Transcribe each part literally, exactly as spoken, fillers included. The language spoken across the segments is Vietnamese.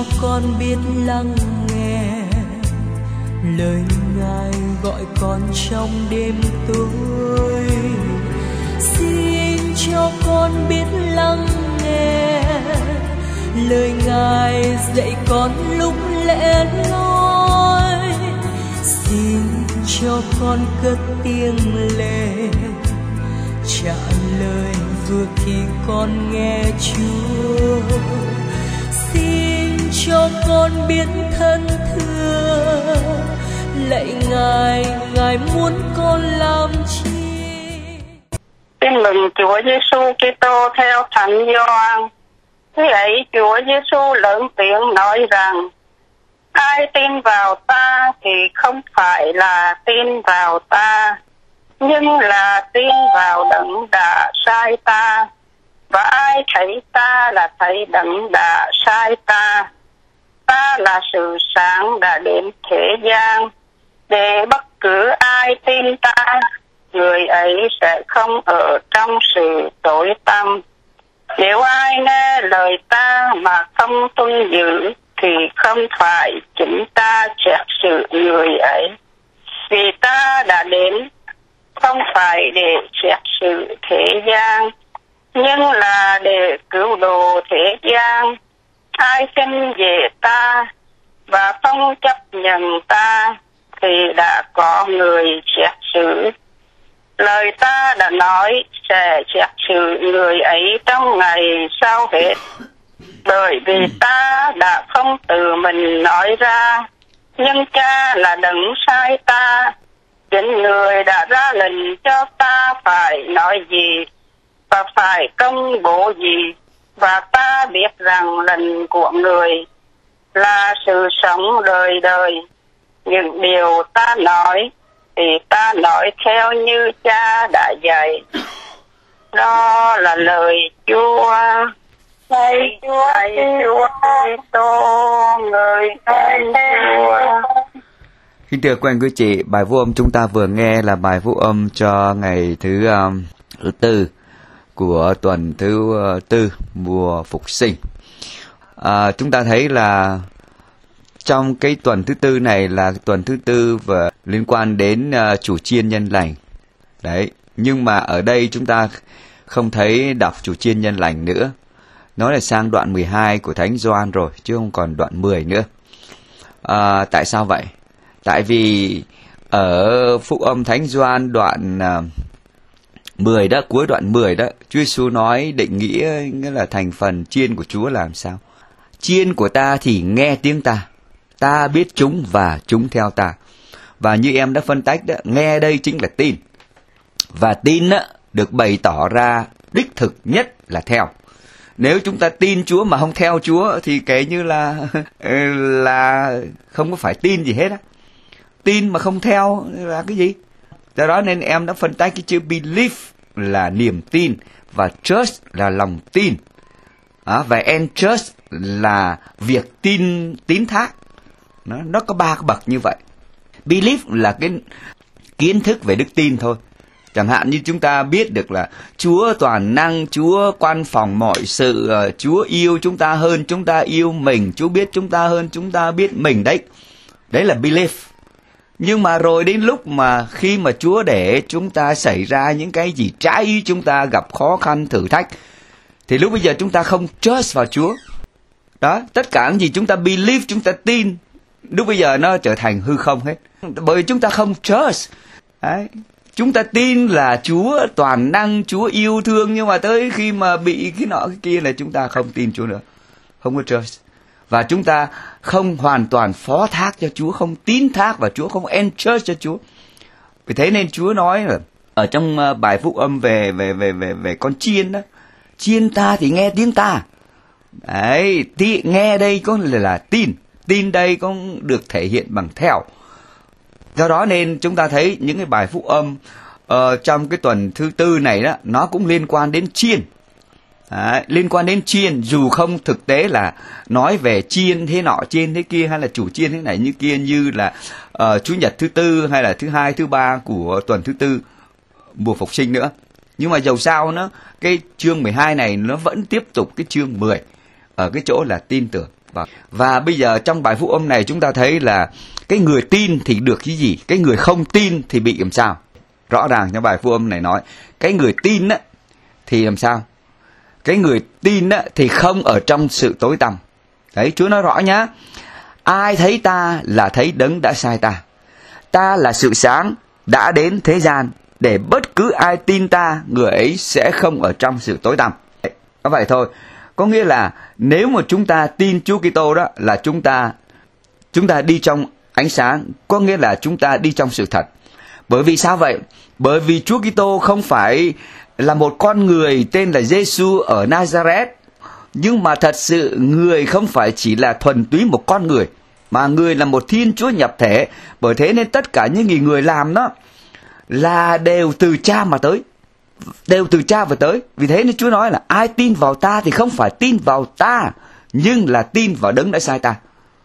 cho con biết lắng nghe lời Ngài gọi con trong đêm tối. Xin cho con biết lắng nghe lời Ngài dạy con lúc lẻ loi. Xin cho con cất tiếng lệ trả lời vừa khi con nghe Chúa. Xin cho con biết thân thương lạy Ngài, Ngài muốn con làm chi. Tin mừng Chúa Giêsu Kitô theo Thánh Gioan. Khi ấy Chúa Giêsu lớn tiếng nói rằng: ai tin vào ta thì không phải là tin vào ta, nhưng là tin vào Đấng đã sai ta. Và ai thấy ta là thấy Đấng đã sai ta. Ta là sự sáng đã đến thế gian, để bất cứ ai tin ta, người ấy sẽ không ở trong sự tối tăm. Nếu ai nghe lời ta mà không tuân giữ, thì không phải chúng ta xét xử người ấy. Vì ta đã đến không phải để xét xử thế gian, nhưng là để cứu độ thế gian. Ai tin về ta và không chấp nhận ta thì đã có người xét xử. Lời ta đã nói sẽ xét xử người ấy trong ngày sau hết. Bởi vì ta đã không tự mình nói ra, nhưng Cha là Đấng sai ta. Chính người đã ra lệnh cho ta phải nói gì và phải công bố gì. Và ta biết rằng lệnh của người là sự sống đời đời. Những điều ta nói thì ta nói theo như Cha đã dạy. Đó là lời Chúa. Lạy Chúa, lạy Chúa Kitô, người thánh Chúa. Kính thưa quý anh quý chị, bài vũ âm chúng ta vừa nghe là bài vũ âm cho ngày thứ um, thứ tư của tuần thứ uh, tư mùa phục sinh. À, chúng ta thấy là trong cái tuần thứ tư này là tuần thứ tư và liên quan đến uh, chủ chiên nhân lành. Đấy, nhưng mà ở đây chúng ta không thấy đọc chủ chiên nhân lành nữa. Nó là sang đoạn mười hai của Thánh Gioan rồi, chứ không còn đoạn mười nữa. À, tại sao vậy? Tại vì ở Phúc âm Thánh Gioan đoạn uh, mười đó, cuối đoạn mười đó, Chúa Giêsu nói định nghĩa, nghĩa là thành phần chiên của Chúa làm sao? Chiên của ta thì nghe tiếng ta, ta biết chúng và chúng theo ta. Và như em đã phân tách đó, nghe đây chính là tin. Và tin đó, được bày tỏ ra đích thực nhất là theo. Nếu chúng ta tin Chúa mà không theo Chúa thì kể như là là không có phải tin gì hết á. Tin mà không theo là cái gì? Do đó nên em đã phân tách cái chữ belief là niềm tin và trust là lòng tin. À, và entrust là việc tin tín thác. Nó, nó có ba cái bậc như vậy. Belief là cái kiến thức về đức tin thôi. Chẳng hạn như chúng ta biết được là Chúa toàn năng, Chúa quan phòng mọi sự, Chúa yêu chúng ta hơn chúng ta yêu mình, Chúa biết chúng ta hơn chúng ta biết mình đấy. Đấy là belief. Nhưng mà rồi đến lúc mà khi mà Chúa để chúng ta xảy ra những cái gì trái ý chúng ta, gặp khó khăn, thử thách, thì lúc bây giờ chúng ta không trust vào Chúa. Đó, tất cả những gì chúng ta believe, chúng ta tin, lúc bây giờ nó trở thành hư không hết. Bởi vì chúng ta không trust. Đấy. Chúng ta tin là Chúa toàn năng, Chúa yêu thương, nhưng mà tới khi mà bị cái nọ cái kia là chúng ta không tin Chúa nữa. Không có trust. Và chúng ta không hoàn toàn phó thác cho Chúa, không tín thác vào Chúa, không entrust cho Chúa. Vì thế nên Chúa nói là ở trong bài phúc âm về về về về về con chiên đó, chiên ta thì nghe tiếng ta. Đấy, tí, nghe đây có là, là tin, tin đây có được thể hiện bằng theo. Do đó nên chúng ta thấy những cái bài phúc âm uh, trong cái tuần thứ tư này đó, nó cũng liên quan đến chiên. Đấy, liên quan đến chiên, dù không thực tế là nói về chiên thế nọ, chiên thế kia, hay là chủ chiên thế này như kia, như là uh, Chủ nhật thứ tư hay là thứ hai, thứ ba của tuần thứ tư mùa phục sinh nữa. Nhưng mà dầu sao nó, cái chương mười hai này nó vẫn tiếp tục cái chương mười ở cái chỗ là tin tưởng. Và, và bây giờ trong bài phúc âm này chúng ta thấy là cái người tin thì được cái gì, cái người không tin thì bị làm sao. Rõ ràng trong bài phúc âm này nói cái người tin á, thì làm sao? Cái người tin á, thì không ở trong sự tối tăm. Đấy, Chúa nói rõ nhá. Ai thấy ta là thấy đấng đã sai ta. Ta là sự sáng đã đến thế gian, để bất cứ ai tin ta, người ấy sẽ không ở trong sự tối tăm. Có vậy thôi. Có nghĩa là nếu mà chúng ta tin Chúa Kitô đó là chúng ta chúng ta đi trong ánh sáng, có nghĩa là chúng ta đi trong sự thật. Bởi vì sao vậy? Bởi vì Chúa Kitô không phải là một con người tên là Giêsu ở Nazareth, nhưng mà thật sự người không phải chỉ là thuần túy một con người, mà người là một Thiên Chúa nhập thể. Bởi thế nên tất cả những gì người làm đó là đều từ Cha mà tới, đều từ Cha và tới. Vì thế nên Chúa nói là ai tin vào ta thì không phải tin vào ta, nhưng là tin vào đấng đã sai ta.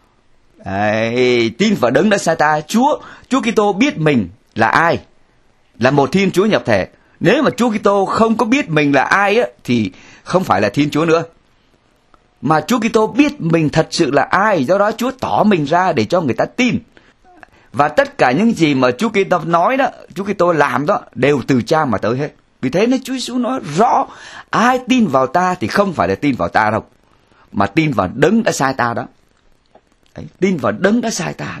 Đấy, tin vào đấng đã sai ta. Chúa Chúa Kitô biết mình là ai, là một Thiên Chúa nhập thể. Nếu mà Chúa Kitô không có biết mình là ai á, thì không phải là Thiên Chúa nữa. Mà Chúa Kitô biết mình thật sự là ai, do đó Chúa tỏ mình ra để cho người ta tin. Và tất cả những gì mà Chúa Kitô nói đó, Chúa Kitô làm đó đều từ Cha mà tới hết. Vì thế nên Chúa Giêsu nói rõ, ai tin vào ta thì không phải là tin vào ta đâu, mà tin vào đấng đã sai ta đó. Đấy, tin vào đấng đã sai ta đó.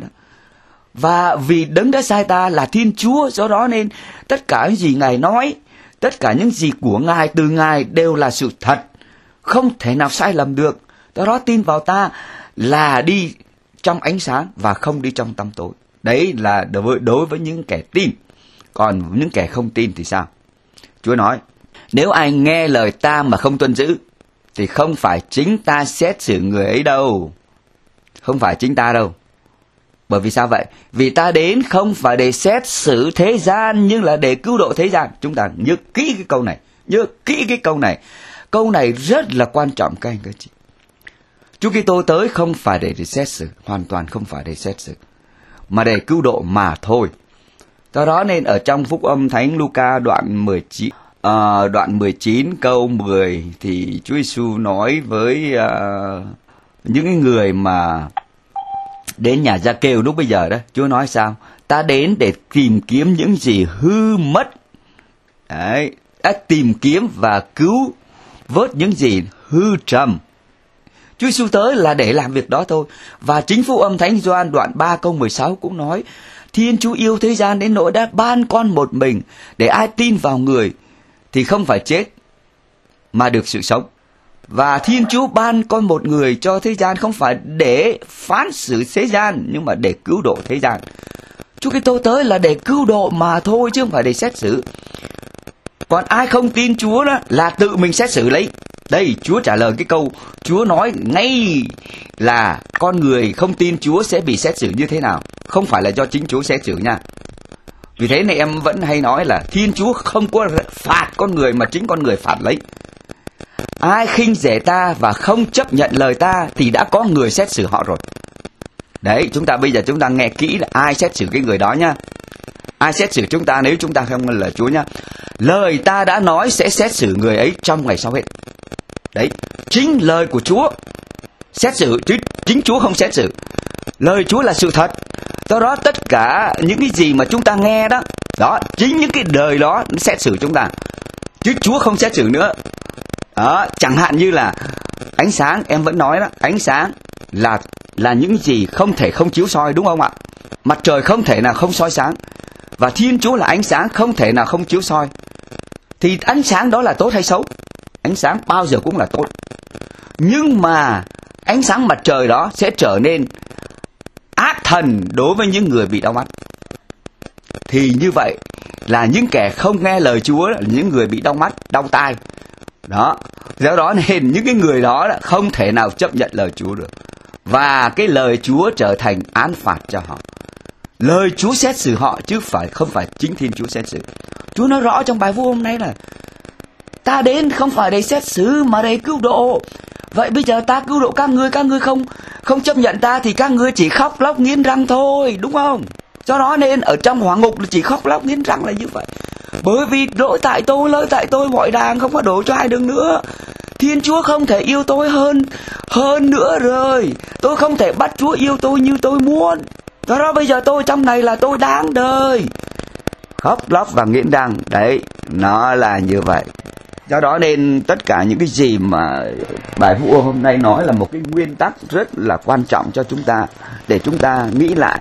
Và vì đấng đã sai ta là Thiên Chúa, do đó nên tất cả những gì Ngài nói, tất cả những gì của Ngài từ Ngài đều là sự thật, không thể nào sai lầm được. Do đó tin vào ta là đi trong ánh sáng và không đi trong tăm tối. Đấy là đối với, đối với những kẻ tin. Còn những kẻ không tin thì sao? Chúa nói, nếu ai nghe lời ta mà không tuân giữ, thì không phải chính ta xét xử người ấy đâu. Không phải chính ta đâu. Bởi vì sao vậy? Vì ta đến không phải để xét xử thế gian, nhưng là để cứu độ thế gian. Chúng ta nhớ kỹ cái câu này. Nhớ kỹ cái câu này. Câu này rất là quan trọng các anh các chị. Chúa Kitô tới không phải để, để xét xử, hoàn toàn không phải để xét xử, mà để cứu độ mà thôi. Do đó nên ở trong Phúc âm Thánh Luca đoạn mười chín, uh, đoạn mười chín câu mười thì Chúa Giêsu nói với uh, những người mà đến nhà Gia-kêu lúc bây giờ đó, Chúa nói sao? Ta đến để tìm kiếm những gì hư mất. Đấy, đã tìm kiếm và cứu vớt những gì hư trầm. Chúa Giêsu tới là để làm việc đó thôi. Và chính Phúc âm Thánh Gioan đoạn ba câu mười sáu cũng nói, Thiên Chúa yêu thế gian đến nỗi đã ban con một mình, để ai tin vào người thì không phải chết mà được sự sống. Và Thiên Chúa ban con một người cho thế gian không phải để phán xử thế gian, nhưng mà để cứu độ thế gian. Chúa Kitô tới là để cứu độ mà thôi, chứ không phải để xét xử. Còn ai không tin Chúa đó là tự mình xét xử lấy. Đây, Chúa trả lời cái câu, Chúa nói ngay là con người không tin Chúa sẽ bị xét xử như thế nào. Không phải là do chính Chúa xét xử nha. Vì thế này em vẫn hay nói là Thiên Chúa không có phạt con người, mà chính con người phạt lấy. Ai khinh rẻ ta và không chấp nhận lời ta thì đã có người xét xử họ rồi. Đấy, chúng ta bây giờ chúng ta nghe kỹ là ai xét xử cái người đó nha. Ai xét xử chúng ta nếu chúng ta không là Chúa nha. Lời ta đã nói sẽ xét xử người ấy trong ngày sau hết. Đấy, chính lời của Chúa xét xử, chứ chính Chúa không xét xử. Lời Chúa là sự thật. Do đó tất cả những cái gì mà chúng ta nghe đó, đó, chính những cái đời đó nó xét xử chúng ta, chứ Chúa không xét xử nữa. Đó, chẳng hạn như là ánh sáng, em vẫn nói đó, ánh sáng là là những gì không thể không chiếu soi, đúng không ạ? Mặt trời không thể nào không soi sáng, và Thiên Chúa là ánh sáng không thể nào không chiếu soi. Thì ánh sáng đó là tốt hay xấu? Ánh sáng bao giờ cũng là tốt. Nhưng mà ánh sáng mặt trời đó sẽ trở nên ác thần đối với những người bị đau mắt. Thì như vậy là những kẻ không nghe lời Chúa là những người bị đau mắt, đau tai. Đó, do đó nên những cái người đó không thể nào chấp nhận lời Chúa được. Và cái lời Chúa trở thành án phạt cho họ. Lời Chúa xét xử họ chứ phải không phải chính Thiên Chúa xét xử. Chúa nói rõ trong bài phúc hôm nay là ta đến không phải để xét xử mà để cứu độ. Vậy bây giờ ta cứu độ các ngươi, các ngươi không không chấp nhận ta thì các ngươi chỉ khóc lóc nghiến răng thôi, đúng không? Do đó nên ở trong hỏa ngục là chỉ khóc lóc nghiến răng là như vậy. Bởi vì lỗi tại tôi, lỗi tại tôi, mọi đàng không có đổ cho ai được nữa. Thiên Chúa không thể yêu tôi hơn hơn nữa rồi. Tôi không thể bắt Chúa yêu tôi như tôi muốn. Do đó bây giờ tôi trong này là tôi đáng đời. Khóc lóc và nghiến răng. Đấy, nó là như vậy. Do đó nên tất cả những cái gì mà bài Vũ hôm nay nói là một cái nguyên tắc rất là quan trọng cho chúng ta, để chúng ta nghĩ lại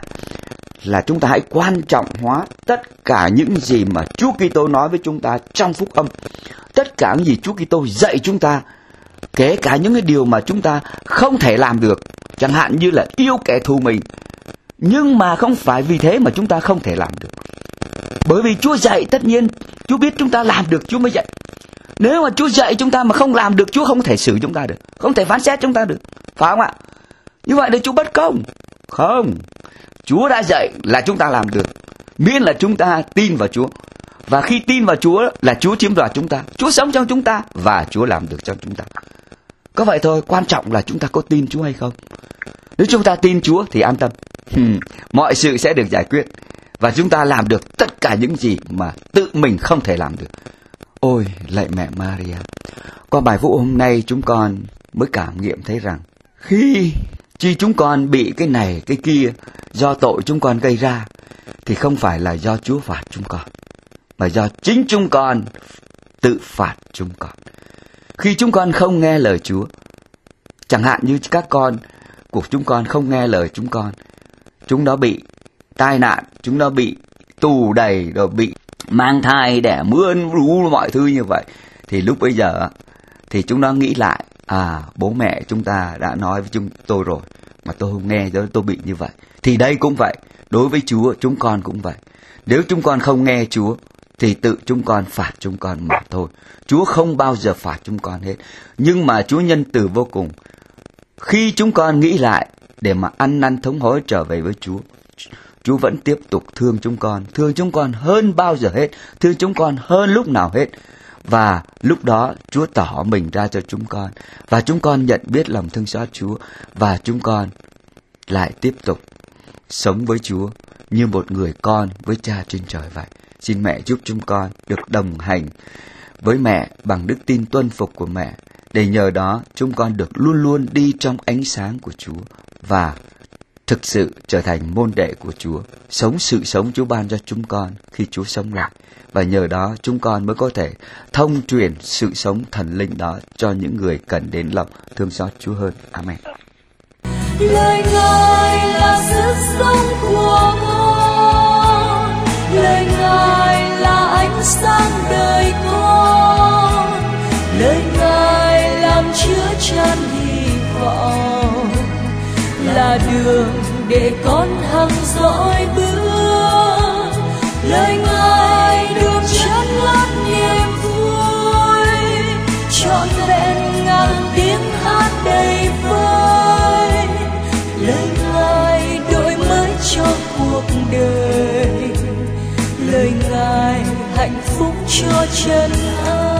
là chúng ta hãy quan trọng hóa tất cả những gì mà Chúa Kitô nói với chúng ta trong phúc âm. Tất cả những gì Chúa Kitô dạy chúng ta, kể cả những cái điều mà chúng ta không thể làm được, chẳng hạn như là yêu kẻ thù mình. Nhưng mà không phải vì thế mà chúng ta không thể làm được. Bởi vì Chúa dạy, tất nhiên Chúa biết chúng ta làm được Chúa mới dạy. Nếu mà Chúa dạy chúng ta mà không làm được, Chúa không thể xử chúng ta được, không thể phán xét chúng ta được, phải không ạ? Như vậy là Chúa bất công. Không, Chúa đã dạy là chúng ta làm được, miễn là chúng ta tin vào Chúa. Và khi tin vào Chúa là Chúa chiếm đoạt chúng ta, Chúa sống trong chúng ta và Chúa làm được cho chúng ta. Có vậy thôi, quan trọng là chúng ta có tin Chúa hay không. Nếu chúng ta tin Chúa thì an tâm, mọi sự sẽ được giải quyết. Và chúng ta làm được tất cả những gì mà tự mình không thể làm được. Ôi lạy mẹ Maria, qua bài Vũ hôm nay chúng con mới cảm nghiệm thấy rằng khi chi chúng con bị cái này cái kia do tội chúng con gây ra, thì không phải là do Chúa phạt chúng con, mà do chính chúng con tự phạt chúng con. Khi chúng con không nghe lời Chúa, chẳng hạn như các con của chúng con không nghe lời chúng con, chúng nó bị tai nạn, chúng nó bị tù đầy, rồi bị mang thai, đẻ mươn, rú mọi thứ như vậy. Thì lúc bây giờ thì chúng nó nghĩ lại, à bố mẹ chúng ta đã nói với chúng tôi rồi mà tôi không nghe, cho tôi bị như vậy. Thì đây cũng vậy, đối với Chúa chúng con cũng vậy. Nếu chúng con không nghe Chúa thì tự chúng con phạt chúng con mà thôi. Chúa không bao giờ phạt chúng con hết. Nhưng mà Chúa nhân từ vô cùng. Khi chúng con nghĩ lại để mà ăn năn thống hối trở về với Chúa, Chúa vẫn tiếp tục thương chúng con, thương chúng con hơn bao giờ hết, thương chúng con hơn lúc nào hết. Và lúc đó Chúa tỏ mình ra cho chúng con, và chúng con nhận biết lòng thương xót Chúa, và chúng con lại tiếp tục sống với Chúa như một người con với Cha trên trời vậy. Xin mẹ giúp chúng con được đồng hành với mẹ bằng đức tin tuân phục của mẹ, để nhờ đó chúng con được luôn luôn đi trong ánh sáng của Chúa và thực sự trở thành môn đệ của Chúa, sống sự sống Chúa ban cho chúng con khi Chúa sống lại. Và nhờ đó chúng con mới có thể thông truyền sự sống thần linh đó cho những người cần đến lòng thương xót Chúa hơn. Amen. Lời Ngài là sức sống của con, lời Ngài là ánh sáng đời con, lời Ngài làm chứa chan hy vọng, là đường để con hằng dõi bước. Lời Ngài đường chân ngát niềm vui, trọn vẹn ngàn tiếng hát đầy vơi. Lời Ngài đổi mới cho cuộc đời, lời Ngài hạnh phúc cho chân ai.